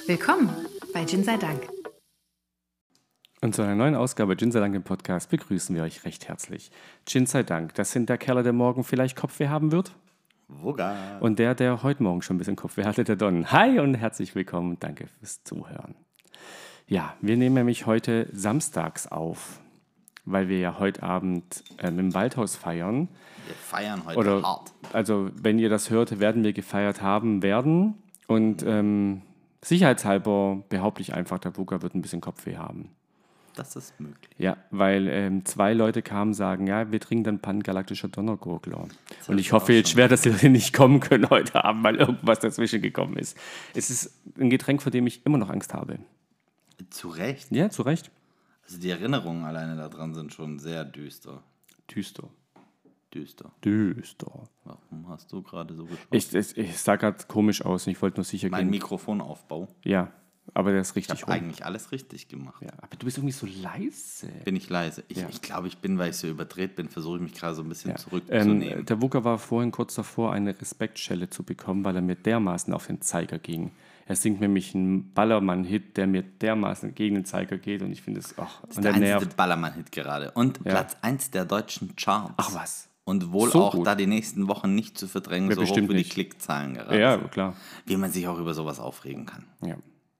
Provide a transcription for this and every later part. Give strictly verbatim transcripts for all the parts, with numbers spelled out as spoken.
Willkommen bei Gin sei Dank. Und zu einer neuen Ausgabe Gin sei Dank im Podcast begrüßen wir euch recht herzlich. Gin sei Dank, das sind der Kerl, der morgen vielleicht Kopfweh haben wird. Wugga. Und der, der heute Morgen schon ein bisschen Kopfweh hatte, der Don. Hi und herzlich willkommen. Danke fürs Zuhören. Ja, wir nehmen nämlich heute samstags auf, weil wir ja heute Abend ähm, im Waldhaus feiern. Wir feiern heute Oder, hart. Also, wenn ihr das hört, werden wir gefeiert haben werden. Und ähm, sicherheitshalber behaupte ich einfach, der Wugga wird ein bisschen Kopfweh haben. Das ist möglich. Ja, weil ähm, zwei Leute kamen, sagen, ja, wir trinken dann Pan-Galaktischer Donnergurgler. Und ich hoffe jetzt schwer, dass die Leute nicht kommen können heute Abend, weil irgendwas dazwischen gekommen ist. Es ist ein Getränk, vor dem ich immer noch Angst habe. Zu Recht. Ja, zu Recht. Also die Erinnerungen alleine daran sind schon sehr düster. Düster. Düster. Düster. Warum hast du gerade so gesprochen? Ich, ich, ich sah gerade komisch aus und ich wollte nur sicher Mein gehen. Mikrofonaufbau. Ja, aber der ist Ich richtig habe rum. eigentlich alles richtig gemacht. Ja, aber du bist irgendwie so leise. Bin ich leise? Ich, Ja. ich glaube, ich bin, weil ich so überdreht bin, versuche ich mich gerade so ein bisschen Ja. zurückzunehmen. Ähm, der Wugga war vorhin kurz davor, eine Respektschelle zu bekommen, weil er mir dermaßen auf den Zeiger ging. Er singt nämlich einen Ballermann-Hit, der mir dermaßen gegen den Zeiger geht und ich finde es, ach, das ist und der der einzige nervt. Ballermann-Hit gerade. Und Ja. Platz eins der deutschen Charts. Ach was. Und wohl So auch gut. da die nächsten Wochen nicht zu verdrängen, Ja, so hoch bestimmt wie die nicht. Klickzahlen gerade Ja, sind. klar. Wie man sich auch über sowas aufregen kann. Ja.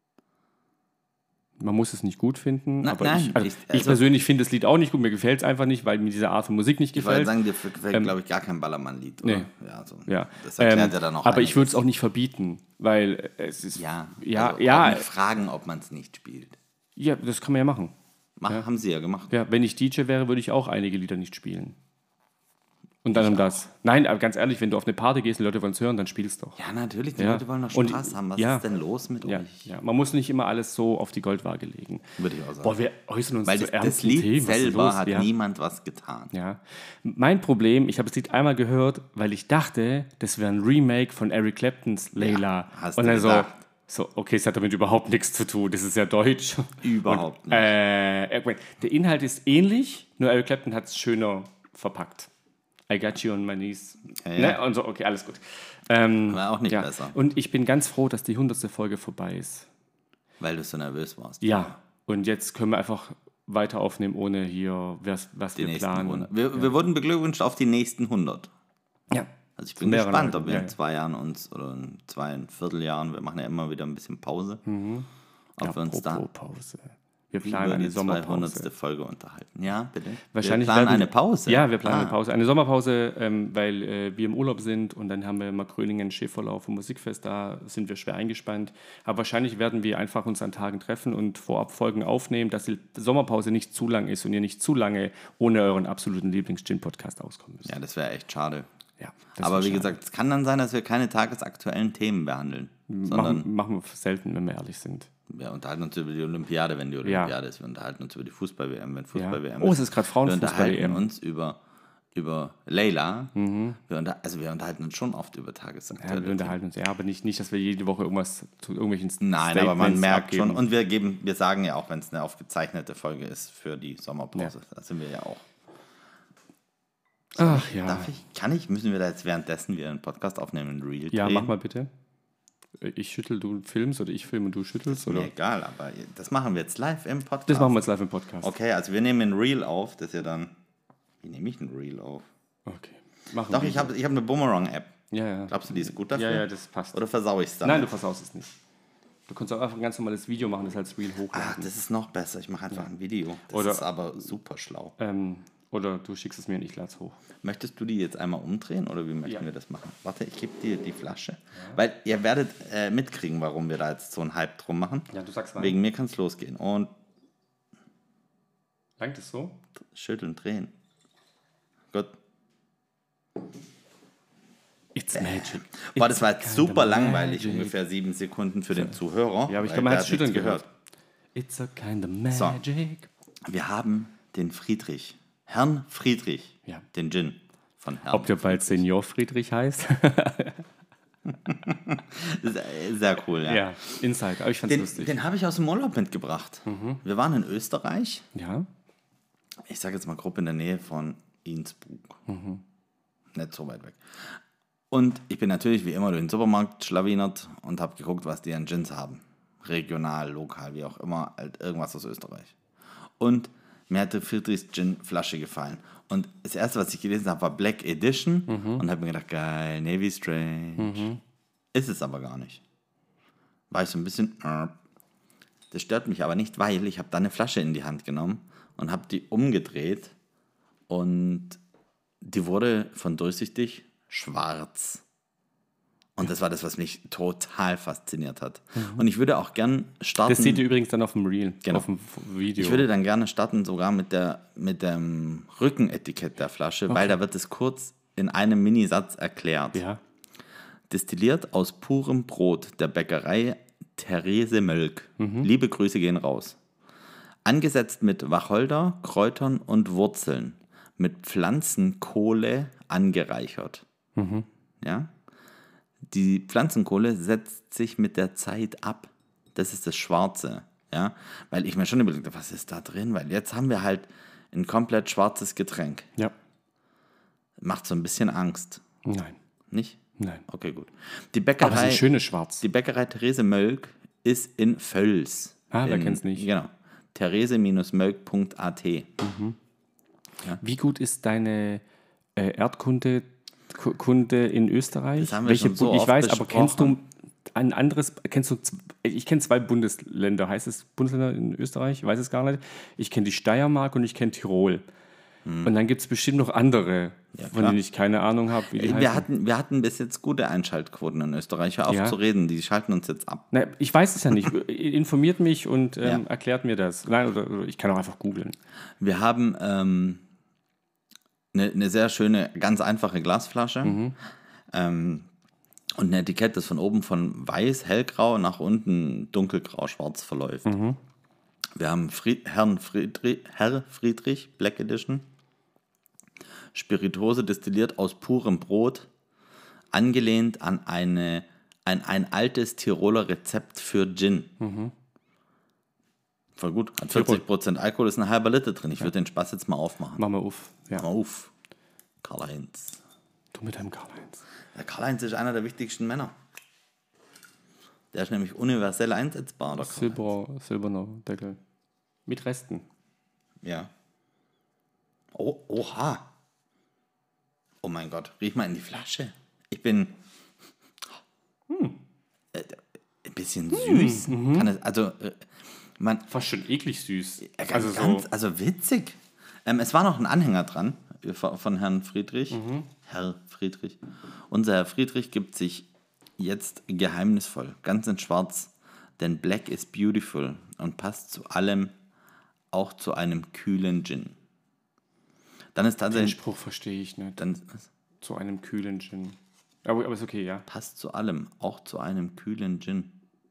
Man muss es nicht gut finden, Na, aber nein, ich, also ich- ich also- persönlich finde das Lied auch nicht gut. Mir gefällt es einfach nicht, weil mir diese Art von Musik nicht Ich wollte gefällt. sagen, dir gefällt, Ähm, glaube ich, gar kein Ballermann-Lied, oder? Nee. Ja, also, Ja. Das erklärt Ähm, ja dann auch aber ich würde es einiges. auch nicht verbieten, weil es ist. Ja, ja, also ja, auch nicht fragen, ob man es nicht spielt. ja, das kann man ja machen. Mach, Haben sie ja gemacht. Ja, wenn ich D J wäre, würde ich auch einige Lieder nicht spielen. Und dann um das. Nein, aber ganz ehrlich, wenn du auf eine Party gehst und Leute wollen es hören, dann spielst doch. Ja, natürlich, die Ja. Leute wollen doch Und- Spaß haben. Was ja. ist denn los mit Ja, euch? ja, man muss nicht immer alles so auf die Goldwaage legen. Würde ich auch sagen. Boah, wir äußern uns Weil zu das, das ernsten Lied Themen. Was ist selber los? hat ja. niemand was getan. Ja. Mein Problem, ich habe das Lied einmal gehört, weil ich dachte, das wäre ein Remake von Eric Claptons Layla. Ja, hast und du dann so, gedacht. so, okay, es hat damit überhaupt nichts zu tun. Das ist ja deutsch. Überhaupt und, nicht. Äh, ich mein, der Inhalt ist ähnlich, nur Eric Clapton hat es schöner verpackt. I got you on my knees. Ja, Ne? ja. Und so, okay, alles gut. Ähm, War auch nicht ja. besser. Und ich bin ganz froh, dass die hundertste Folge vorbei ist. Weil du so nervös warst. Ja, und jetzt können wir einfach weiter aufnehmen, ohne hier, was, was Die wir nächsten planen. hundert. Wir, wir wurden beglückwünscht auf die nächsten hundert. Ja. Also ich bin Mehrere gespannt, Leute, ob wir ja, in ja. zwei Jahren uns, oder in zwei, ein Vierteljahren, wir machen ja immer wieder ein bisschen Pause, ob wir uns da Apropos Pause. Wir über planen eine die zweihundertste Sommerpause. Folge unterhalten. Ja, bitte. Wahrscheinlich wir planen werden- eine Pause. Ja, wir planen Ah. eine Pause. Eine Sommerpause, ähm, weil äh, wir im Urlaub sind und dann haben wir mal Kröningen, Schiffverlauf und Musikfest. Da sind wir schwer eingespannt. Aber wahrscheinlich werden wir einfach uns an Tagen treffen und vorab Folgen aufnehmen, dass die Sommerpause nicht zu lang ist und ihr nicht zu lange ohne euren absoluten Lieblings-Gin-Podcast auskommen müsst. Ja, das wäre echt schade. Ja, das Aber wär wie schade. gesagt, es kann dann sein, dass wir keine tagesaktuellen Themen behandeln, sondern machen, machen wir selten, wenn wir ehrlich sind. wir unterhalten uns über die Olympiade, wenn die Olympiade ist. Wir unterhalten uns über die Fußball-W M, wenn Fußball-W M Ja. Oh, ist. es ist gerade Wir Frauenfußball-W M. unterhalten uns über, über Leila. Mhm. Wir unter, also wir unterhalten uns schon oft über tagesaktuelle Ja, wir Themen. unterhalten uns, ja, aber nicht, nicht, dass wir jede Woche irgendwas zu irgendwelchen Nein, aber man Statements merkt abgeben. schon, und wir geben, wir sagen ja auch, wenn es eine aufgezeichnete Folge ist für die Sommerpause, da sind wir ja auch. Ach ja. Darf ich, kann ich, müssen wir da jetzt währenddessen wieder einen Podcast aufnehmen, einen Reel Ja, drehen? mach mal bitte. Ich schüttel, du filmst oder ich filme und du schüttelst? Mir Oder? egal, aber das machen wir jetzt live im Podcast. Das machen wir jetzt live im Podcast. Okay, also wir nehmen ein Reel auf, das ihr dann. Wie nehme ich ein Reel auf? Okay. Machen Doch, wir. ich habe ich hab eine Boomerang-App. Ja, ja. Glaubst du, die ist gut dafür? Ja, ja, das passt. Oder versau ich es dann? Nein, du versaust es nicht. Du kannst auch einfach ein ganz normales Video machen, das als Reel Ach, hochladen. das ist noch besser. Ich mache einfach ein Video. Das Oder- ist aber super schlau. ähm, oder du schickst es mir und ich lade es hoch. Möchtest du die jetzt einmal umdrehen oder wie möchten Ja. wir das machen? Warte, ich gebe dir die Flasche. Weil ihr werdet äh, mitkriegen, warum wir da jetzt so einen Hype drum machen. Ja, du sagst rein. Wegen mir kann es losgehen. Und Langt es so? schütteln, drehen. Gut. It's magic. Boah, das war jetzt It's super kinda langweilig, magic. ungefähr sieben Sekunden für den Zuhörer. Ja, aber ich weil glaube, man der hat es schütteln nichts gehört. It's a kind of So. magic. Wir haben den Friedrich, Herrn Friedrich, Ja. den Gin von Herrn. Ob der bald Senior Friedrich heißt? Das ist äh, sehr cool, ja. Ja, Inside, aber ich fand's Den, lustig. den habe ich aus dem Urlaub mitgebracht. Wir waren in Österreich. Ja? Ich sage jetzt mal grob in der Nähe von Innsbruck. Nicht so weit weg. Und ich bin natürlich wie immer durch den Supermarkt schlawinert und habe geguckt, was die an Gins haben. regional, lokal, wie auch immer, halt irgendwas aus Österreich. Und mir hatte Friedrichs Gin-Flasche gefallen. Und das erste, was ich gelesen habe, war Black Edition mhm. und habe mir gedacht, geil, Navy Strange. Mhm. Ist es aber gar nicht. War ich so ein bisschen, äh, das stört mich aber nicht, weil ich habe da eine Flasche in die Hand genommen und habe die umgedreht und die wurde von durchsichtig schwarz. Und das war das, was mich total fasziniert hat. Mhm. Und ich würde auch gern starten... Das seht ihr übrigens dann auf dem Reel, genau. auf dem Video. Ich würde dann gerne starten sogar mit, der, mit dem Rückenetikett der Flasche, okay. weil da wird es kurz in einem Minisatz erklärt. Ja. Destilliert aus purem Brot der Bäckerei Therese Mölk. Mhm. Liebe Grüße gehen raus. Angesetzt mit Wacholder, Kräutern und Wurzeln. Mit Pflanzenkohle angereichert. Mhm. Ja? Die Pflanzenkohle setzt sich mit der Zeit ab. Das ist das Schwarze. Ja? Weil ich mir schon überlegt habe, was ist da drin? Weil jetzt haben wir halt ein komplett schwarzes Getränk. Ja. Macht so ein bisschen Angst. Nein. Nicht? Nein. Okay, gut. Die Bäckerei, aber es ist ein schönes Schwarz. Die Bäckerei Therese Mölk ist in Völs. Ah, wer kennt's nicht? Genau. therese Mölk punkt a t. Mhm. Ja. Wie gut ist deine äh, Erdkunde Kunde in Österreich? Das haben wir Welche schon so Bu- ich oft weiß, besprochen. aber kennst du ein anderes, kennst du, ich kenne zwei Bundesländer, heißt es Bundesländer in Österreich? Ich weiß es gar nicht. Ich kenne die Steiermark und ich kenne Tirol. Hm. Und dann gibt es bestimmt noch andere, ja, von denen ich keine Ahnung habe, wie die wir heißen. hatten, wir hatten bis jetzt gute Einschaltquoten in Österreich. Hör auf ja. zu reden, die schalten uns jetzt ab. Na, ich weiß es ja nicht. Informiert mich und ähm, ja. erklärt mir das. Nein, oder, oder ich kann auch einfach googeln. Wir haben ähm, eine, eine sehr schöne, ganz einfache Glasflasche. Mhm. Ähm, und ein Etikett, das von oben von weiß, hellgrau nach unten dunkelgrau, schwarz verläuft. Mhm. Wir haben Fried, Herrn Friedrich, Herr Friedrich, Black Edition. Spirituose destilliert aus purem Brot, angelehnt an eine, ein, ein altes Tiroler Rezept für Gin. Mhm. Voll gut. Hat vierzig Prozent Alkohol, ist ein halber Liter drin. Ich ja. würde den Spaß jetzt mal aufmachen. Mach mal auf. Ja. Mach mal auf. Karl-Heinz. Du mit deinem Karl-Heinz. Der Karl-Heinz ist einer der wichtigsten Männer. Der ist nämlich universell einsetzbar. Der Silber, silberner Deckel. Mit Resten. Ja. Oh, oha. Oh mein Gott, riech mal in die Flasche. Ich bin hm. äh, ein bisschen süß. Hm. Kann es, also, äh, man, fast schon eklig süß. Äh, also, ganz, so. also witzig. Ähm, es war noch ein Anhänger dran von, von Herrn Friedrich. Mhm. Herr Friedrich. Unser Herr Friedrich gibt sich jetzt geheimnisvoll, ganz in schwarz, denn Black is beautiful und passt zu allem, auch zu einem kühlen Gin. Dann ist tatsächlich. Den Spruch verstehe ich nicht. Dann, zu einem kühlen Gin. Aber, aber ist okay, ja. Passt zu allem, auch zu einem kühlen Gin.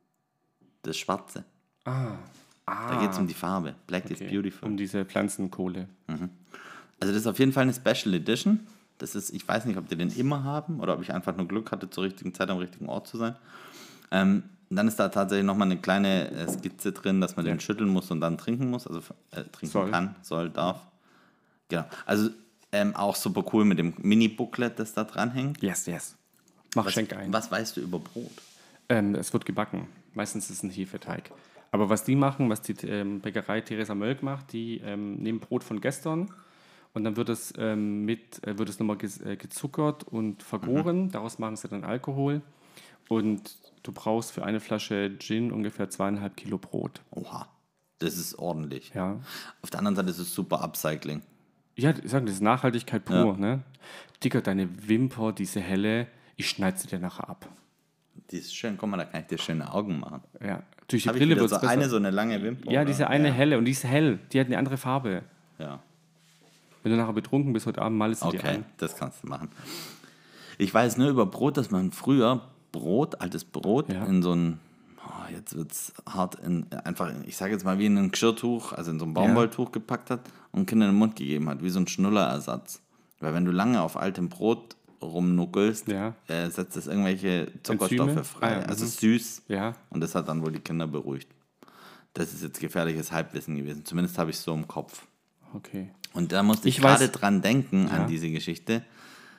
Das Schwarze. Ah. ah. Da geht es um die Farbe. Black okay. is beautiful. Um diese Pflanzenkohle. Mhm. Also das ist auf jeden Fall eine Special Edition. Das ist, ich weiß nicht, ob die den immer haben oder ob ich einfach nur Glück hatte, zur richtigen Zeit am richtigen Ort zu sein. Ähm, dann ist da tatsächlich nochmal eine kleine äh, Skizze drin, dass man ja. den schütteln muss und dann trinken muss. Also äh, trinken soll. kann, soll, darf. Genau. Also ähm, auch super cool mit dem Mini-Booklet, das da dran hängt. Yes, yes. Mach was, Schenk ein. Was weißt du über Brot? Ähm, es wird gebacken. Meistens ist es ein Hefeteig. Aber was die machen, was die ähm, Bäckerei Theresa Mölk macht, die ähm, nehmen Brot von gestern und dann wird es ähm, mit äh, wird es nochmal ge- äh, gezuckert und vergoren. Mhm. Daraus machen sie dann Alkohol. Und du brauchst für eine Flasche Gin ungefähr zweieinhalb Kilo Brot. Oha, das ist ordentlich. Ja. Auf der anderen Seite ist es super Upcycling. Ja, ich sage, das ist Nachhaltigkeit pur. Ja. Ne? Dicker, deine Wimper, diese helle, ich schneide sie dir nachher ab. Die ist schön, guck mal, da kann ich dir schöne Augen machen. Ja, durch die Hab Brille wird es so besser. Eine so eine lange Wimper? Ja, oder? diese eine ja. helle und die ist hell, die hat eine andere Farbe. Ja. Wenn du nachher betrunken bist heute Abend, malst du okay, die an. Okay, das kannst du machen. Ich weiß nur über Brot, dass man früher Brot, altes Brot, ja. in so ein, oh, jetzt wird es hart, in, einfach, ich sage jetzt mal wie in ein Geschirrtuch, also in so ein Baumwolltuch ja. gepackt hat und Kindern in den Mund gegeben hat, wie so ein Schnullerersatz. Weil wenn du lange auf altem Brot rumnuckelst, ja. äh, setzt es irgendwelche Zuckerstoffe Enzyme? frei. Ah, ja. Also süß. Ja. Und das hat dann wohl die Kinder beruhigt. Das ist jetzt gefährliches Halbwissen gewesen. Zumindest habe ich es so im Kopf. Okay. Und da musste ich, ich gerade dran denken, ja. an diese Geschichte.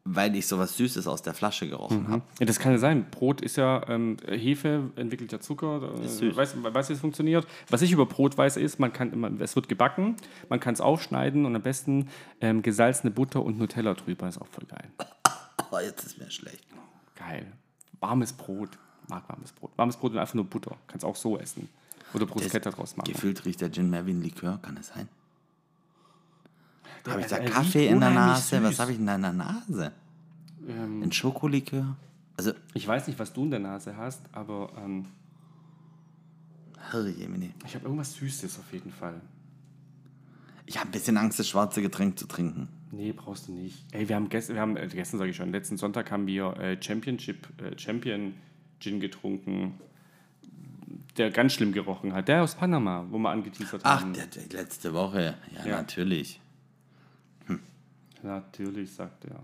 weil ich sowas Süßes aus der Flasche gerochen habe. Ja, das kann ja sein. Brot ist ja ähm, Hefe, entwickelt ja Zucker. Äh, Ist süß. weiß, weiß, wie es funktioniert. Was ich über Brot weiß, ist, man kann immer, es wird gebacken, man kann es aufschneiden und am besten ähm, gesalzene Butter und Nutella drüber. Ist auch voll geil. Oh, jetzt ist mir schlecht. Geil. Warmes Brot. Mag warmes Brot. Warmes Brot und einfach nur Butter. Kannst auch so essen. Oder Bruschetta draus machen. Gefühlt riecht der Gin mehr wie ein Likör, kann es sein? Habe ich da er riecht Kaffee in der unheimlich Nase? Was süß. habe ich in deiner Nase? Ähm, Ein Schokolikör? Also, ich weiß nicht, was du in der Nase hast, aber ähm, Herr Jemine. ich habe irgendwas Süßes auf jeden Fall. Ich habe ein bisschen Angst, das schwarze Getränk zu trinken. Nee, brauchst du nicht. Ey, wir haben gestern, wir haben, äh, gestern sage ich schon, letzten Sonntag haben wir äh, Championship, äh, Champion Gin getrunken, der ganz schlimm gerochen hat. Der aus Panama, wo wir angeteasert Ach, haben. der, der letzte Woche. Ja, Ja. natürlich. Natürlich, sagt er.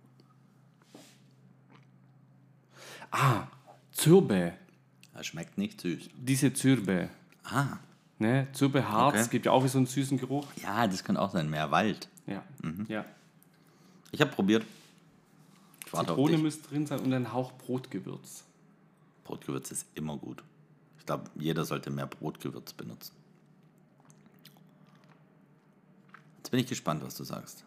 Ah, Zürbe. Er schmeckt nicht süß. Diese Zürbe. Ah, Ne? Zürbe Harz, Okay. gibt ja auch wie so einen süßen Geruch. ja, das könnte auch sein. Mehr Wald. Ja, ja. Ich habe probiert. Ich warte auf Zitrone dich. müsste drin sein und ein Hauch Brotgewürz. Brotgewürz ist immer gut. Ich glaube, jeder sollte mehr Brotgewürz benutzen. Jetzt bin ich gespannt, was du sagst.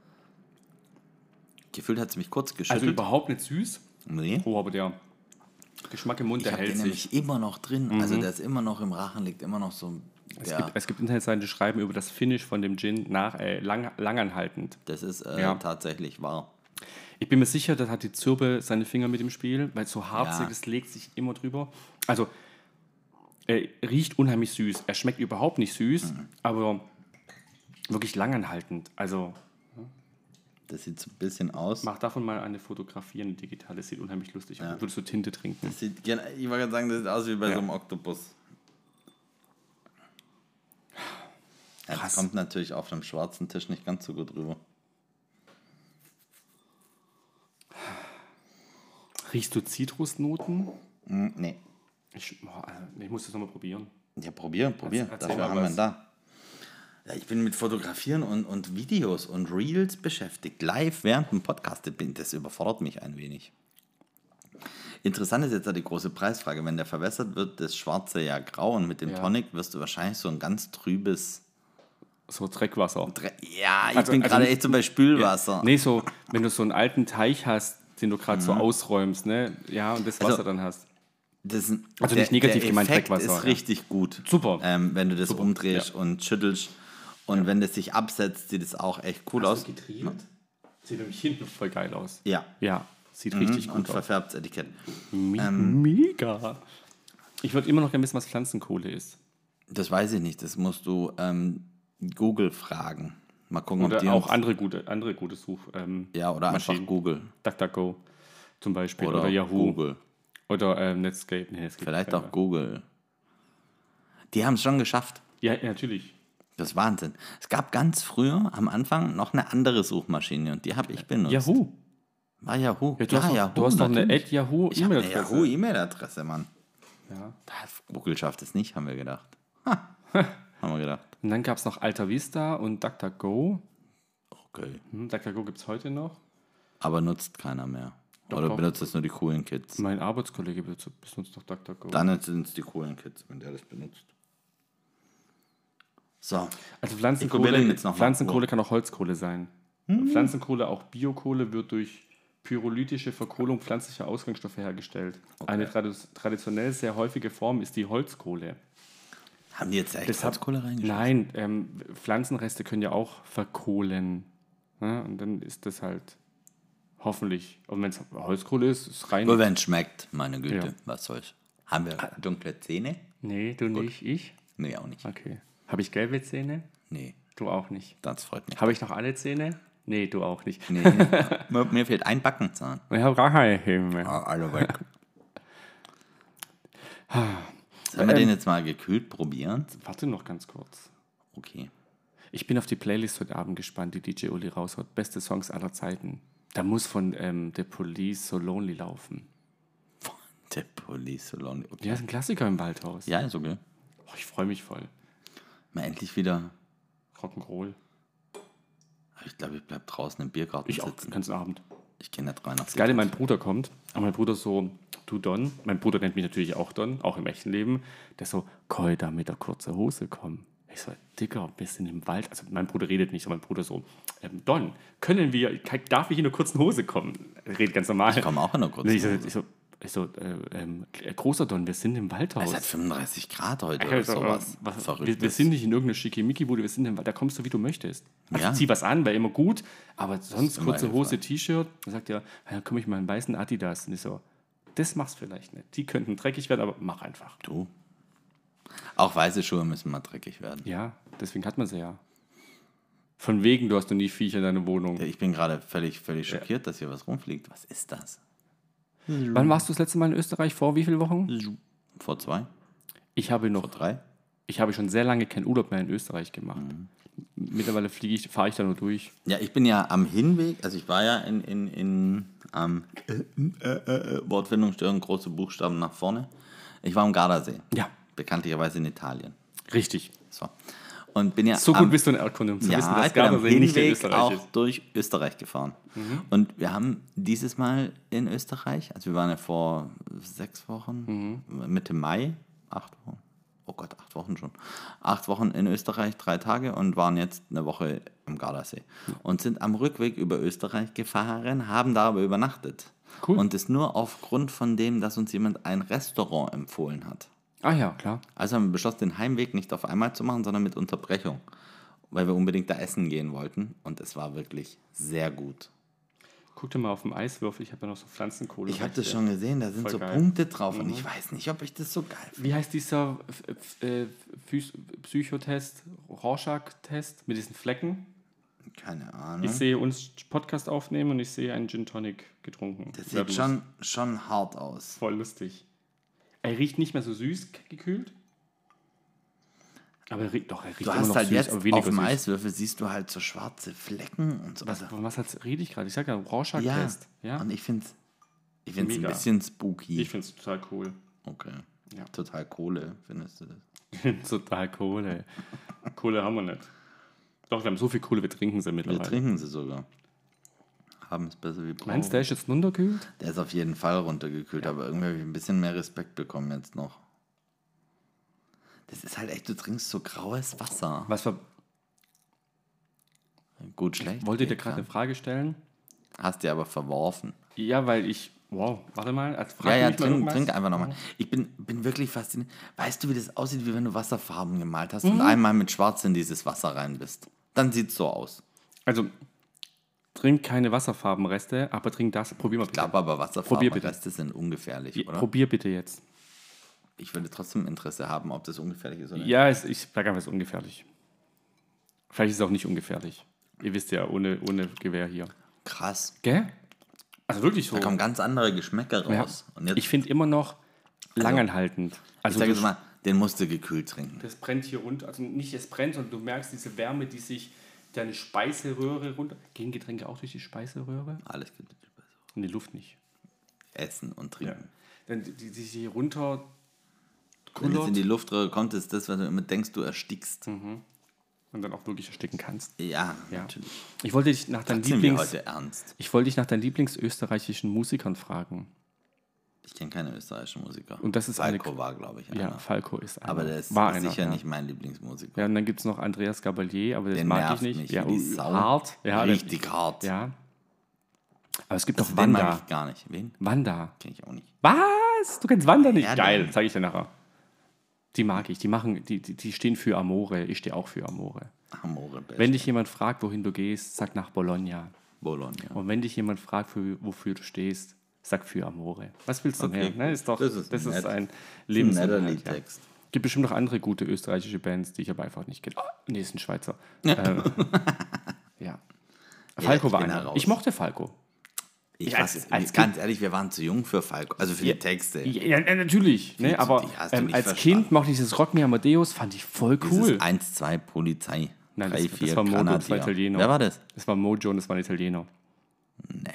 Gefühlt hat es mich kurz Also geschüttelt. überhaupt nicht süß. nee. Oh, aber der Geschmack im Mund, Ich der habe hält den sich. nämlich immer noch drin. Also der ist immer noch im Rachen, liegt immer noch so. Es, Der, gibt, es gibt Internetseiten, die schreiben über das Finish von dem Gin nach, äh, lang, langanhaltend. das ist äh, Ja. tatsächlich wahr. Ich bin mir sicher, das hat die Zürbe seine Finger mit im Spiel, weil es so harzig Ja. ist, legt sich immer drüber. Also, er riecht unheimlich süß. Er schmeckt überhaupt nicht süß, Mhm. aber wirklich langanhaltend. Also, Das sieht so ein bisschen aus. mach davon mal eine Fotografie, eine digitale. Das sieht unheimlich lustig aus. Ja. Würdest du Tinte trinken? Das sieht, gen- ich wollte gerade sagen, das sieht aus wie bei Ja. so einem Oktopus. Ja, das Krass. kommt natürlich auf dem schwarzen Tisch nicht ganz so gut rüber. Riechst du Zitrusnoten? Hm, nee. Ich, boah, also, ich muss das nochmal probieren. Ja, probier, probier. Erzähl Dafür mal haben wir was. ihn da. Ja, ich bin mit Fotografieren und, und Videos und Reels beschäftigt. Live während dem Podcast. Das bin- Das überfordert mich ein wenig. Interessant ist jetzt ja die große Preisfrage. Wenn der verwässert wird, das Schwarze ja grau und mit dem Ja. Tonic wirst du wahrscheinlich so ein ganz trübes... So Dreckwasser. Dre ja, ich Also- bin also gerade nicht- echt so bei Spülwasser. Nee, so, wenn du so einen alten Teich hast, den du gerade so ausräumst, ne? Ja, und das Also- Wasser dann hast. Das ist, Also nicht negativ der gemeint, Effekt Dreckwasser, ist ja. richtig gut. Super. Ähm, wenn du das Super, umdrehst ja. und schüttelst. Und wenn das sich absetzt, sieht es auch echt cool aus. gedreht? Sieht nämlich hinten voll geil aus. Ja. Ja, sieht richtig und gut aus. verfärbt das Etikett. Me Mega. Ich würde immer noch gerne wissen, was Pflanzenkohle ist. Das weiß ich nicht. Das musst du ähm, Google fragen. Mal gucken, ob die Oder auch uns- andere gute, andere gute Such. Ähm, Ja, oder einfach Maschinen. Google. DuckDuckGo zum Beispiel. Oder, Oder, Yahoo. Google. Oder ähm, Netscape. Nee, Netscape Vielleicht ist auch keiner. Google. Die haben es schon geschafft. Ja, ja, natürlich. Das ist Wahnsinn. Es gab ganz früher am Anfang noch eine andere Suchmaschine und die habe ich benutzt. Yahoo. War Yahoo. Ja, du hast, noch, du hast noch eine natürlich. Ad Yahoo Ich habe eine E-Mail-Adresse. Yahoo E-Mail-Adresse, Mann. Ja. Das- Google schafft es nicht, haben wir gedacht. Ha. haben wir gedacht. Und dann gab es noch Alta Vista und DuckDuckGo. Okay. Hm, DuckDuckGo gibt es heute noch. Aber nutzt keiner mehr. Doch, Oder doch. benutzt es nur die coolen Kids. Mein Arbeitskollege benutzt benutzt noch DuckDuckGo. Dann sind es die coolen Kids, wenn der das benutzt. So. Also Ich probiere Pflanzenkohle, den jetzt noch mal Pflanzenkohle vor. kann auch Holzkohle sein. Pflanzenkohle, auch Biokohle, wird durch pyrolytische Verkohlung pflanzlicher Ausgangsstoffe hergestellt. Eine tradi- traditionell sehr häufige Form ist die Holzkohle. Haben die jetzt echt Das hat- Holzkohle reingeschmissen? Nein, ähm, Pflanzenreste können ja auch verkohlen. Ja, und dann ist das halt hoffentlich. Und wenn es Holzkohle ist, ist es rein. Nur wenn es schmeckt, meine Güte, Ja. was soll's. Haben wir dunkle Zähne? Nee, du nicht, ich? Nee, auch nicht. Okay. Habe ich gelbe Zähne? Nee, Du auch nicht. das freut mich. Habe ich noch alle Zähne? Nee, du auch nicht. Nee, mir, mir fehlt ein Backenzahn. Ich habe gar keine Zähne mehr. Ah, alle weg. Sollen wir den jetzt mal gekühlt probieren? Warte noch ganz kurz. Okay. Ich bin auf die Playlist heute Abend gespannt, die D J Uli raushaut. Beste Songs aller Zeiten. Da muss von ähm, The Police So Lonely laufen. The Police so lonely. Okay. Ja, ist ein Klassiker im Waldhaus. Ja, ist okay. Oh, ich freue mich voll. Mal endlich wieder. Rock'n'Roll. Ich glaube, ich bleib draußen im Biergarten Ich auch sitzen. den ganzen Abend. Ich kenne nicht rein auf Das Geile, mein Bruder kommt, und mein Bruder so, du Don, mein Bruder nennt mich natürlich auch Don, auch im echten Leben, der so, kann ich da mit der kurzen Hose kommen? Ich so, Dicker, wir sind im Wald. Also mein Bruder redet nicht, aber mein Bruder so, ähm, Don, können wir, darf ich in einer kurzen Hose kommen? Er redet ganz normal. Ich komme auch in einer kurzen ich so, Hose. Ich so, ich so äh, ähm, großer Don, wir sind im Waldhaus. Es hat fünfunddreißig Grad heute Ja, oder so, sowas. was, Verrückt. wir, wir sind nicht in irgendeiner Schickimicki-Bude, wir sind im Wald, da kommst du, wie du möchtest. Also Ja. zieh was an, wäre immer gut, aber sonst immer kurze Hose, hilfreich. T-Shirt. Dann sagt er, ja, komm ich mal in weißen Adidas. Und ich so, das machst vielleicht nicht. Die könnten dreckig werden, aber mach einfach. Du. Auch weiße Schuhe müssen mal dreckig werden. Ja, deswegen hat man sie ja. Von wegen, du hast noch nie Viecher in deiner Wohnung. Ich bin gerade völlig, völlig schockiert, dass hier was rumfliegt. Was ist das? Wann warst du das letzte Mal in Österreich? Vor wie vielen Wochen? Vor zwei? Ich habe noch, Vor drei? ich habe schon sehr lange keinen Urlaub mehr in Österreich gemacht. Mittlerweile fliege ich, fahre ich da nur durch. Ja, ich bin ja am Hinweg, also ich war ja in, in, in am äh, äh, äh, Wortfindungsstörung, große Buchstaben nach vorne. Ich war am Gardasee. Ja, Bekanntlicherweise in Italien. richtig. So. Und bin ja So am, gut bist du in Erdkunde, um zu ja, wissen, dass ich bin am Gardasee nicht in Hinweg Österreich auch ist. durch Österreich gefahren. Und wir haben dieses Mal in Österreich, also wir waren ja vor sechs Wochen, Mitte Mai, acht Wochen, oh Gott, acht Wochen schon, acht Wochen in Österreich, drei Tage und waren jetzt eine Woche am Gardasee. Und sind am Rückweg über Österreich gefahren, haben da aber übernachtet. Cool. Und das nur aufgrund von dem, dass uns jemand ein Restaurant empfohlen hat. Ah ja, klar. Also haben wir beschlossen, den Heimweg nicht auf einmal zu machen, sondern mit Unterbrechung. Weil wir unbedingt da essen gehen wollten. Und es war wirklich sehr gut. Guck dir mal auf dem Eiswürfel, ich habe ja noch so Pflanzenkohle. Ich habe das schon gesehen, da sind Voll so geil. Punkte drauf. Und ich weiß nicht, ob ich das so geil finde. Wie heißt dieser F- F- äh, Phys- Psychotest, Rorschach-Test mit diesen Flecken? Keine Ahnung. Ich sehe uns Podcast aufnehmen und ich sehe einen Gin Tonic getrunken. Das Werden sieht schon, schon hart aus. voll lustig. Er riecht nicht mehr so süß gekühlt. Aber er riecht, doch, er riecht Du immer hast noch halt süß, jetzt aber auf weniger dem süß. Eiswürfel siehst du halt so schwarze Flecken und so. Was, Also, von was hat's, rede ich gerade? Ich sage ja, ja, Rorschach-Test. Ja? und ich finde es ich find's ein Mega. bisschen spooky. Ich finde es total cool. okay. Ja. Total Kohle, findest du das? Total Kohle. Kohle haben wir nicht. Doch, wir haben so viel Kohle, wir trinken sie Wir mittlerweile. trinken sie sogar. Haben es besser wie brauchen. Meinst du, der ist jetzt runtergekühlt? Der ist auf jeden Fall runtergekühlt, aber irgendwie habe ich ein bisschen mehr Respekt bekommen jetzt noch. Das ist halt echt, du trinkst so graues Wasser. Was für, Gut, schlecht. wollte dir geht, gerade ja. eine Frage stellen? Hast dir aber verworfen. Ja, weil ich. Wow, warte mal. Als frag Ja, ja, mich mal trink, irgendwas. trink einfach nochmal. Ich bin, bin wirklich fasziniert. Weißt du, wie das aussieht, wie wenn du Wasserfarben gemalt hast Mhm. und einmal mit Schwarz in dieses Wasser rein bist? Dann sieht es so aus. Also, trink keine Wasserfarbenreste, aber trink das. Probier mal Ich bitte. glaube aber, Probier bitte. Wasserfarbenreste sind ungefährlich, Ja, oder? probier bitte jetzt. Ich würde trotzdem Interesse haben, ob das ungefährlich ist oder nicht. Ja, es, ich sage einfach, es ist ungefährlich. Vielleicht ist es auch nicht ungefährlich. Ihr wisst ja, ohne, ohne Gewehr hier. Krass. Gell? Also wirklich so. Da kommen ganz andere Geschmäcker Ja. raus. Und jetzt, Ich finde immer noch langanhaltend. ich Also sage du- jetzt mal, den musst du gekühlt trinken. das brennt hier runter. Also nicht es brennt, sondern du merkst diese Wärme, die sich deine Speiseröhre runter. Gehen Getränke auch durch die Speiseröhre? Alles gibt es. In die Luft nicht. Essen und Ja. trinken. Dann die, die sich hier runter Wenn es in kullert die Luftröhre kommt, ist das, was du immer denkst, du erstickst. und dann auch wirklich ersticken kannst. Ja, Ja. natürlich. Ich wollte dich nach deinen Das sind wir Lieblings heute ernst. Ich wollte dich nach deinen Lieblingsösterreichischen Musikern fragen. Ich kenne keine österreichischen Musiker. Und das ist eine- Falco war, glaube ich, Ja, einer. Falco ist einer. Aber der ist War einer, sicher ja. nicht mein Lieblingsmusiker. Ja, und dann gibt es noch Andreas Gabalier, aber das Der mag nervt ich nicht. mich Ja, wie die uh, Sau. hart. Ja, der- Richtig hart. Ja. Aber es gibt Also noch den mag Wanda. ich gar nicht. Wen? Wanda. Kenne ich auch nicht. Was? Du kennst Wanda nicht? Ja, Geil, dann. zeige ich dir nachher. Die mag ich. Die machen, die, die, die stehen für Amore. Ich stehe auch für Amore. Amore Best. Wenn dich jemand fragt, wohin du gehst, sag nach Bologna. Bologna. Und wenn dich jemand fragt, für, wofür du stehst, sag für Amore. Was willst du Okay, mehr? Ne, ist doch, das das ist ist, nett. ein Ein netter Lebensinhalt. Ja. Liedtext. Gibt bestimmt noch andere gute österreichische Bands, die ich aber einfach nicht kenne. Ah, nee, ist ein Schweizer. ähm, ja. Falco ich war bin einer. da raus. Ich mochte Falco. Ich Ich weiß, als- als ganz ehrlich, wir waren zu jung für Falco. Also für Ja, die Texte. Ja, ja, natürlich. Ne, zu- aber die hast du ähm, nicht als verstanden. Kind mochte ich dieses Rock Me Amadeus, fand ich voll cool. Dieses eins, zwei Polizei. Nein, drei, das, vier das war Mojo, das war Grenadier. Italiener. Wer war das? Das war Mojo und das war ein Italiener. Nee.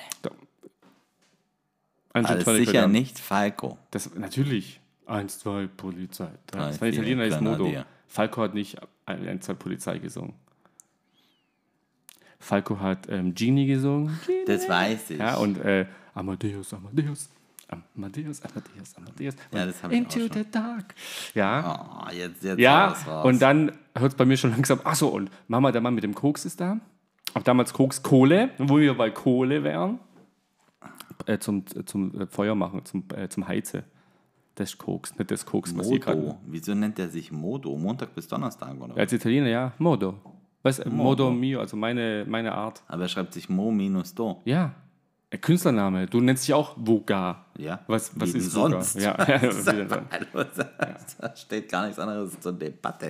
Ein Alles totaler sicher Italiener. nicht Falco. Das, natürlich. Eins, zwei, Polizei. Drei, Das war ein vier, Italiener, ist Modo. Grenadier. Falco hat nicht eins, zwei, Polizei gesungen. Falco hat ähm, Genie gesungen. Genie. Das weiß ich. Ja, und äh, Amadeus, Amadeus, Amadeus, Amadeus, Amadeus. Ja, das hab ich Into auch schon. the dark. Ja, Oh, jetzt, jetzt ja. raus, raus. Und dann hört es bei mir schon langsam, ach so, und Mama, der Mann mit dem Koks ist da. Auch damals Koks, Kohle, wo wir bei Kohle wären. Äh, zum zum äh, Feuer machen, zum, äh, zum Heize. Das ist Koks, nicht das Koks, was ihr gerade... Modo. Wieso nennt er sich Modo? Montag bis Donnerstag, oder? Als Italiener, ja, Modo. Was, Modo. Modo. mio, also meine, meine Art. Aber er schreibt sich Mo minus Do. Ja, ein Künstlername. Du nennst dich auch Voga. Ja. Was, was Wie ist sonst? Voga? Ja, Das, wie denn sonst? da steht gar nichts anderes zur Debatte.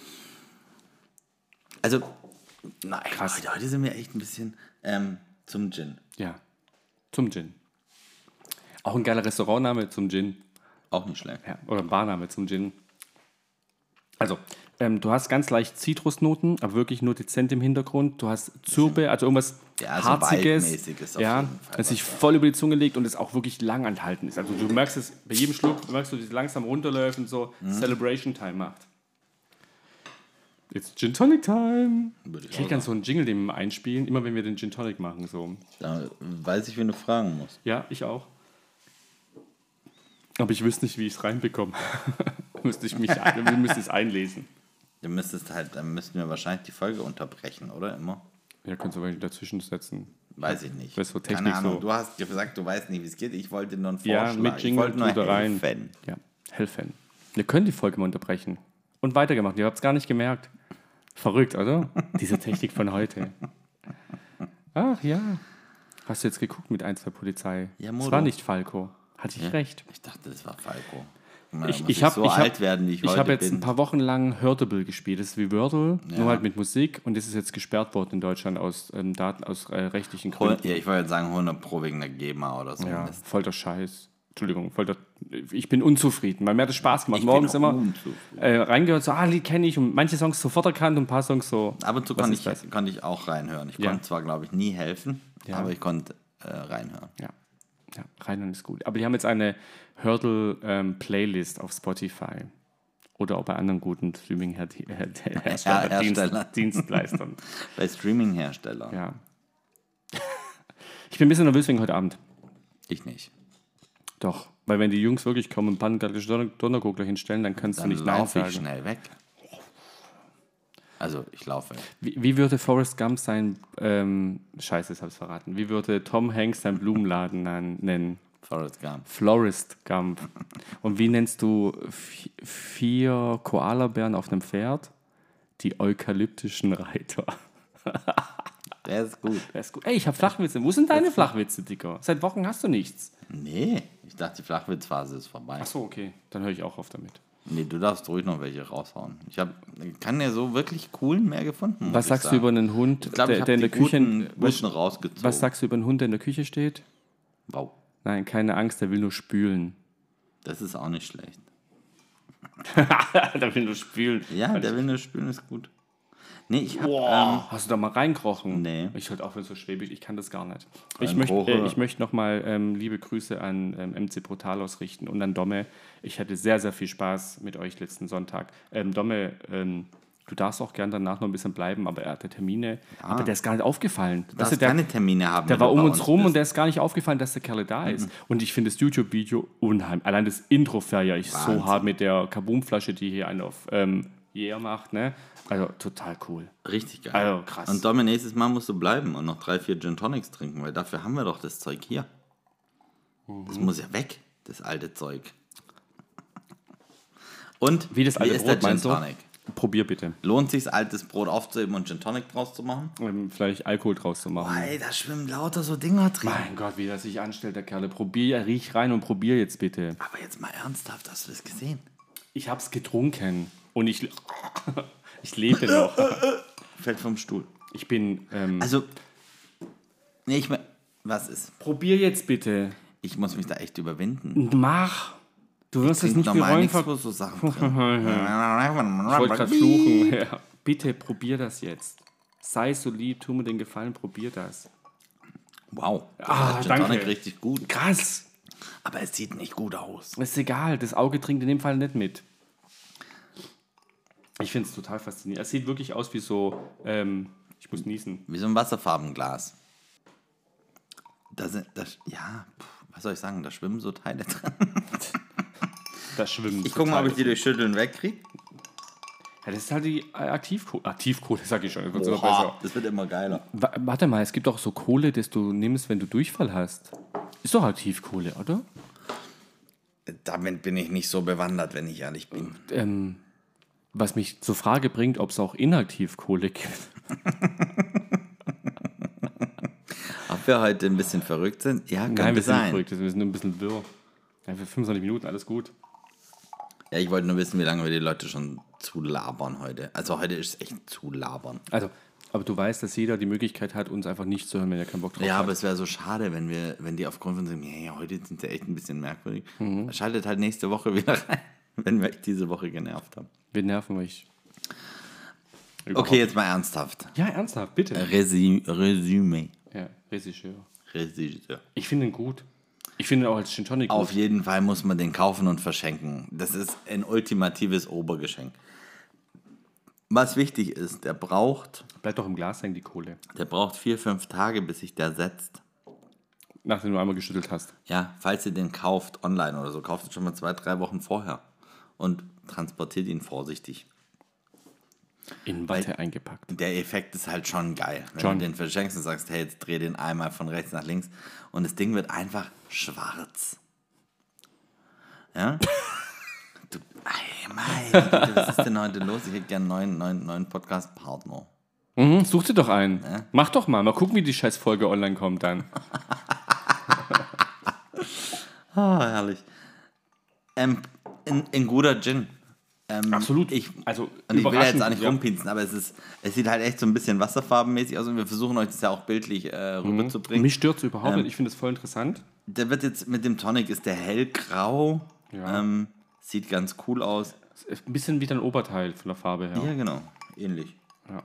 Also, nein, Krass. Leute, heute sind wir echt ein bisschen ähm, zum Gin. Ja, zum Gin. Auch ein geiler Restaurantname zum Gin. Auch nicht schlecht. Ja, oder ein Barname zum Gin. Also, ähm, du hast ganz leicht Zitrusnoten, aber wirklich nur dezent im Hintergrund. Du hast Zirbe, also irgendwas Ja, so Harziges, Waldmäßiges auf ja, jeden Fall das sich was, ja. voll über die Zunge legt und es auch wirklich lang anhalten ist. Also du merkst es, bei jedem Schluck merkst du, wie es langsam runterläuft und so Mhm. Celebration Time macht. It's Gin Tonic Time. Würde ich Ich hätte auch gerne so einen Jingle, den wir einspielen, immer wenn wir den Gin Tonic machen. So. Da weiß ich, wen du fragen musst. Ja, ich auch. Aber ich wüsste nicht, wie ich es reinbekomme. müsste ich mich wir müssen es einlesen. Du müsstest halt, dann müssten wir wahrscheinlich die Folge unterbrechen, oder? Immer? Ja, kannst du aber dazwischen setzen. Weiß ich nicht. Das ist so Technik Keine Ahnung. so. Du hast gesagt, du weißt nicht, wie es geht. Ich wollte nur einen Ja, Vorschlag. mit ich Jingle wollte nur tut er rein. helfen. Ja, helfen. Wir können die Folge mal unterbrechen. Und weitergemacht. Ihr habt es gar nicht gemerkt. Verrückt, oder? Diese Technik von heute. Ach ja. Hast du jetzt geguckt mit eins, zwei Polizei? Ja, das Modo. war nicht Falco. Hatte ich Ja? recht. Ich dachte, das war Falco. Man Ich, muss ich nicht habe so ich alt hab, werden, wie ich, ich heute hab jetzt bin. ein paar Wochen lang Hörtable gespielt. Das ist wie Wordle, Ja. nur halt mit Musik. Und das ist jetzt gesperrt worden in Deutschland aus ähm, Daten, aus äh, rechtlichen Hol- Gründen. Ja, ich wollte jetzt sagen, hundert Pro wegen der GEMA oder so. Ja, Mist. voll der Scheiß. Entschuldigung, voll der, ich bin unzufrieden, weil mir hat es Spaß gemacht. Ich Morgens bin auch immer unzufrieden. äh, reingehört, so, ah, Lied kenne ich und manche Songs sofort erkannt und ein paar Songs so. Ab und zu was konnte ist ich, das? konnte ich auch reinhören. Ich Ja. konnte zwar, glaube ich, nie helfen, Ja. aber ich konnte äh, reinhören. Ja, ja, reinhören ist gut. Aber die haben jetzt eine Hurdle-Playlist auf Spotify oder auch bei anderen guten Streaming-Herstellern, Ja, Dienst, Hersteller. Dienstleistern. Bei Streaming-Herstellern. Ja. Ich bin ein bisschen nervös wegen heute Abend. Ich nicht. Doch, weil wenn die Jungs wirklich kommen und Pannengarisch Donnergurgler hinstellen, dann kannst Dann du nicht Nein laufe ich sagen. schnell weg. Also, ich laufe. Wie, wie würde Forrest Gump sein, ähm, scheiße, jetzt habe ich es verraten, wie würde Tom Hanks seinen Blumenladen nan- nennen? Forrest Gump. Florist Gump. Und wie nennst du vi- vier Koalabären auf einem Pferd? Die eukalyptischen Reiter. Der ist gut. Das ist gut. Ey, ich habe Flachwitze. Wo sind deine Flachwitze, Dicker? Seit Wochen hast du nichts. Nee, ich dachte, die Flachwitzphase ist vorbei. Achso, okay. Dann höre ich auch auf damit. Nee, du darfst ruhig noch welche raushauen. Ich habe kann ja so wirklich coolen mehr gefunden. muss Was ich sagst du sagen. über einen Hund, Ich glaube, ich der, habe der in die der Küche... guten, was, guten rausgezogen. was sagst du über einen Hund, der in der Küche steht? Wow, Nein, keine Angst, der will nur spülen. das ist auch nicht schlecht. der will nur spülen. Ja, der will nur spülen, ist gut. Nee, ich habe... Boah, hast du da mal reinkrochen? Nee. Ich halt auch, wenn so schwäbisch, ich kann das gar nicht. Ich Ein möchte, Kroche. äh, ich möchte nochmal ähm, liebe Grüße an ähm, M C Brutal ausrichten und an Domme. Ich hatte sehr, sehr viel Spaß mit euch letzten Sonntag. Ähm, Domme, ähm, du darfst auch gern danach noch ein bisschen bleiben, aber er hatte Termine. Aber der ist gar nicht aufgefallen. Du Weißt darfst du, der, keine Termine haben. der wenn war du um bei uns rum bist. und der ist gar nicht aufgefallen, dass der Kerl da ist. Und ich finde das YouTube-Video unheimlich. Allein das Intro feiere ich Wahnsinn. so hart mit der Kaboom-Flasche, die hier einen auf ähm, Yeah macht. Ne? Also total cool. Richtig geil. Also krass. Und Domin, nächstes Mal musst du bleiben und noch drei, vier Gin Tonics trinken, weil dafür haben wir doch das Zeug hier. Das Mhm. muss ja weg, das alte Zeug. Und Wie das alte ist der Brot, meinst Gin du? Tonic? Probier bitte. Lohnt sich altes Brot aufzuheben und Gin Tonic draus zu machen? Ähm, vielleicht Alkohol draus zu machen. Ey, da schwimmen lauter so Dinger drin. Mein Gott, wie das sich anstellt, der Kerle. Probier, riech rein und probier jetzt bitte. Aber jetzt mal ernsthaft, hast du das gesehen? Ich hab's getrunken und ich, ich lebe noch. Fällt vom Stuhl. Ich bin. Ähm, Also, nee, ich mein, was ist? probier jetzt bitte. Ich muss mich da echt überwinden. Mach. Du wirst es Trink nicht normal bereuen. nichts, Ver- wo so Sachen drin. Ich wollte gerade fluchen. Ja. Bitte probier das jetzt. Sei so lieb, tu mir den Gefallen, probier das. Wow, das Ah, ist Gin danke. Tonic richtig gut. Krass. Aber es sieht nicht gut aus. Ist egal, das Auge trinkt in dem Fall nicht mit. Ich finde es total faszinierend. Es sieht wirklich aus wie so, ähm, Ich muss niesen. Wie so ein Wasserfarbenglas. Da sind, das, ja, pff, was soll ich sagen, da schwimmen so Teile drin. Da schwimmen Ich so gucke mal, ob Teile. ich die durch Schütteln wegkriege. Ja, das ist halt die Aktivkohle. Aktivkohle, sag ich schon. Das, wird's noch Oha, besser. das wird immer geiler. Wa- Warte mal, es gibt auch so Kohle, das du nimmst, wenn du Durchfall hast. Ist doch Aktivkohle, oder? Damit bin ich nicht so bewandert, wenn ich ehrlich bin. Ähm, was mich zur Frage bringt, ob es auch Inaktivkohle gibt. Ob wir heute ein bisschen verrückt sind? Ja, könnte Nein, wir sind nicht sein. verrückt, wir sind nur ein bisschen wirr. Ja, für fünfundzwanzig Minuten, alles gut. Ja, ich wollte nur wissen, wie lange wir die Leute schon zulabern heute. Also heute ist es echt zulabern. Also, aber du weißt, dass jeder die Möglichkeit hat, uns einfach nicht zu hören, wenn er keinen Bock drauf Ja, hat. aber es wäre so schade, wenn wir, wenn die aufgrund von sagen, ja, heute sind sie echt ein bisschen merkwürdig. Mhm. Schaltet halt nächste Woche wieder rein, wenn wir euch diese Woche genervt haben. Wir nerven euch. Okay, jetzt mal ernsthaft. Ja, ernsthaft, bitte. Resü Resümee. Ja, Regisseur. Resümee. Ich finde ihn gut. Ich finde ihn auch als Gin Tonic gut. Auf jeden Fall muss man den kaufen und verschenken. Das ist ein ultimatives Obergeschenk. Was wichtig ist, der braucht, Bleibt doch im Glas hängen, die Kohle. der braucht vier, fünf Tage, bis sich der setzt. Nachdem du einmal geschüttelt hast. Ja, falls ihr den kauft online oder so, kauft ihn schon mal zwei, drei Wochen vorher und transportiert ihn vorsichtig. In Watte eingepackt. Der Effekt ist halt schon geil. Wenn Schon. du den verschenkst und sagst, hey, jetzt dreh den einmal von rechts nach links und das Ding wird einfach schwarz. Ja? Du, ey, Mike, was ist denn heute los? Ich hätte gerne einen neuen, neuen, neuen Podcast-Partner. Mhm, such dir doch einen. Mach doch mal. Mal gucken, wie die Scheißfolge online kommt dann. Ah, herrlich. Ähm, ein, ein guter Gin. Ähm, Absolut. Ich, Also, und ich will ja jetzt überraschend, auch nicht ja. rumpinsen, aber es, ist, es sieht halt echt so ein bisschen wasserfarbenmäßig aus und wir versuchen euch das ja auch bildlich äh, rüberzubringen. Mich stört es überhaupt Ähm, nicht. Ich finde es voll interessant. Der wird jetzt mit dem Tonic, ist der hellgrau. Ja. Ähm, sieht ganz cool aus. Ist ein bisschen wie dein Oberteil von der Farbe her. Ja, genau. Ähnlich. Ja.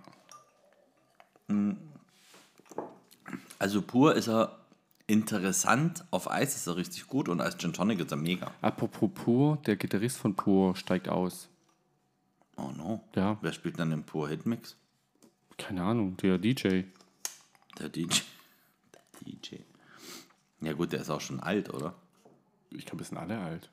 Also pur ist er interessant. Auf Eis ist er richtig gut und als Gin Tonic ist er mega. Apropos Pur, der Gitarrist von Pur steigt aus. Oh no. Ja, Wer spielt dann den Pur Hitmix? keine Ahnung, der D J. Der D J. Der D J. Ja gut, der ist auch schon alt, oder? Ich glaube, wir sind alle alt.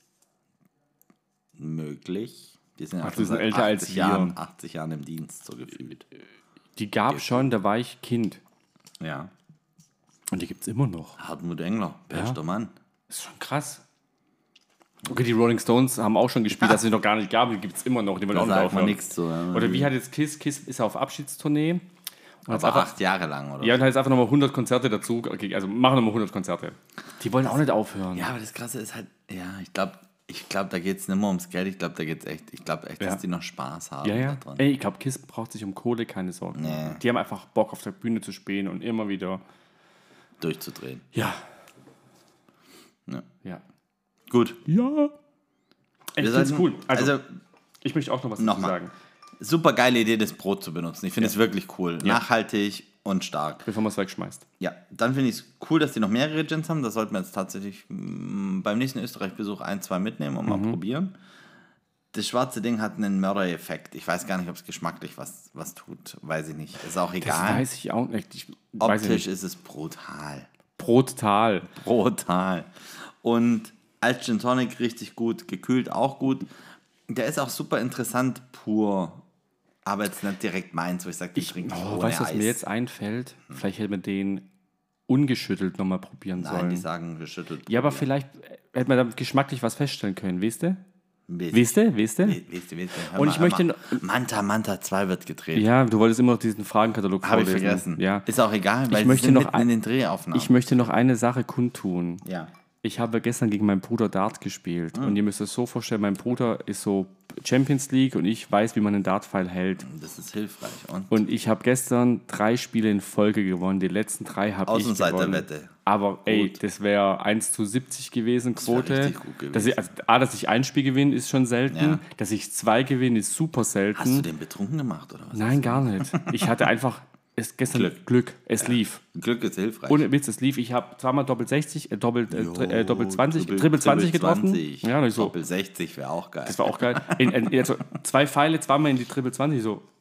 Möglich. Wir sind ja Ach, schon die sind seit älter als achtzig wir. Jahren, achtzig Jahren im Dienst, so gefühlt. Die gab schon, da war ich Kind. Ja. Und die gibt es immer noch. Hartmut Engler, bester Mann. Das ist schon krass. Okay, die Rolling Stones haben auch schon gespielt, dass es sie noch gar nicht gab. Die gibt es immer noch. Die wollen Da auch nicht sagt man aufhören. nichts zu. Ja. Oder wie hat jetzt Kiss? Kiss ist auf Abschiedstournee. Und hat Aber einfach, acht Jahre lang, oder? ja, und hat jetzt einfach nochmal hundert Konzerte dazu. Okay, also machen nochmal hundert Konzerte. Die wollen auch nicht aufhören. Ja, aber das Krasse ist halt, ja, ich glaube, ich glaub, da geht es nicht mehr ums Geld. Ich glaube, da geht es echt, ich glaube echt, Ja. dass die noch Spaß haben Ja, ja. da dran. Ey, ich glaube, Kiss braucht sich um Kohle keine Sorgen. Nee. Die haben einfach Bock auf der Bühne zu spielen und immer wieder. Durchzudrehen. Ja. Ja. Ja. Gut. Ja. Ich Wir finde es sollten- cool. Also, also ich möchte auch noch was noch dazu mal. sagen. super geile Idee, das Brot zu benutzen. Ich finde es wirklich cool. Ja. Nachhaltig und stark. Bevor man es wegschmeißt. Ja, dann finde ich es cool, dass die noch mehrere Gins haben. Das sollten wir jetzt tatsächlich mh, beim nächsten Österreich-Besuch ein, zwei mitnehmen und mal Mhm. probieren. Das schwarze Ding hat einen Mördereffekt. Ich weiß gar nicht, ob es geschmacklich was, was tut. Weiß ich nicht. Ist auch Das egal. weiß ich auch nicht. Ich weiß Optisch nicht. ist es brutal. Brutal. Brutal. Und als Gin Tonic richtig gut, gekühlt auch gut. Der ist auch super interessant, pur. Aber jetzt nicht direkt meins, wo ich sage, ich trinke Oh, ohne weißt du, was Eis. mir jetzt einfällt? Vielleicht hätte man den ungeschüttelt nochmal probieren Nein, sollen. die sagen geschüttelt. Ja, aber vielleicht hätte man da geschmacklich was feststellen können, weißt du? Weißt Weißt du? Weißt du? Weißt du, weißt du. Hör Und mal, ich hör möchte mal. noch- Manta, Manta zwei wird gedreht. Ja, du wolltest immer noch diesen Fragenkatalog Habe ich vorlesen. vergessen. Ja. Ist auch egal, weil Ich sie möchte sind noch mitten ein- in den Drehaufnahmen. Ich möchte noch eine Sache kundtun. ja. Ich habe gestern gegen meinen Bruder Dart gespielt. Ah. Und ihr müsst es so vorstellen, mein Bruder ist so Champions League und ich weiß, wie man einen Dart-Pfeil hält. Das ist hilfreich. Und Und ich habe gestern drei Spiele in Folge gewonnen. Die letzten drei habe ich gewonnen. Außenseiterwette. Aber ey, Gut. das wäre eins zu siebzig gewesen, Quote. richtig gut gewesen. Dass ich, also, A, dass ich ein Spiel gewinne, ist schon selten. Ja. Dass ich zwei gewinne, ist super selten. hast du den betrunken gemacht, oder was? Nein, gar nicht. Ich hatte einfach es, gestern Glück. Glück. Es lief. Glück ist hilfreich. Ohne Witz, es lief. Ich habe zweimal Doppel sechzig, äh, Doppel, äh, Jo, tri- äh, Doppel zwanzig, Triple- Triple zwanzig getroffen. zwanzig. Ja, und ich so, Doppel sechzig wäre auch geil. das war auch geil. In, in, also zwei Pfeile, zweimal in die Triple zwanzig, so,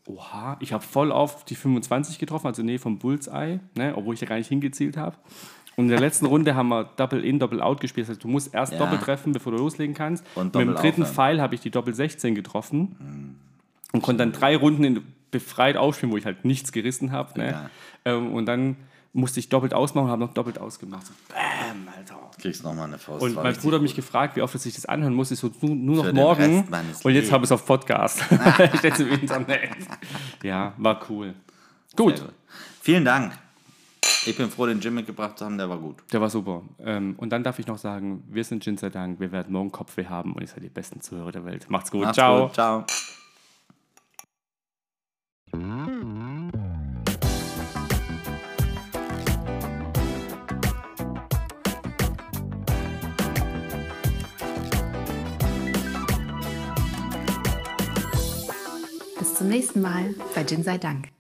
Oha, ich habe voll auf die fünfundzwanzig getroffen, also Nähe vom Bullseye, ne, obwohl ich da gar nicht hingezielt habe. Und in der letzten Runde haben wir Double-In, Double-Out gespielt. Das heißt, du musst erst Ja. Doppel treffen, bevor du loslegen kannst. Und mit dem Doppel dritten aufhören. Pfeil habe ich die Doppel sechzehn getroffen mhm. und konnte dann drei Runden in, befreit aufspielen, wo ich halt nichts gerissen habe. Ne? Ja. Ähm, und dann musste ich doppelt ausmachen und habe noch doppelt ausgemacht. So, bam, Alter. Kriegst nochmal eine Faust. Und war mein richtig Bruder hat mich gut. gefragt, wie oft er sich das anhören muss. Ich so, nur, nur noch Für den morgen. Rest meines Und jetzt Lebens. habe ich es auf Podcast. Ich jetzt im Internet. Ja, war cool. Gut. Sehr gut. Vielen Dank. Ich bin froh, den Jim mitgebracht zu haben, der war gut. Der war super. Ähm, und dann darf ich noch sagen, wir sind Gin sei Dank, wir werden morgen Kopfweh haben und ihr seid die besten Zuhörer der Welt. Macht's gut. Macht's Ciao. gut. Ciao. Bis zum nächsten Mal bei Gin sei Dank.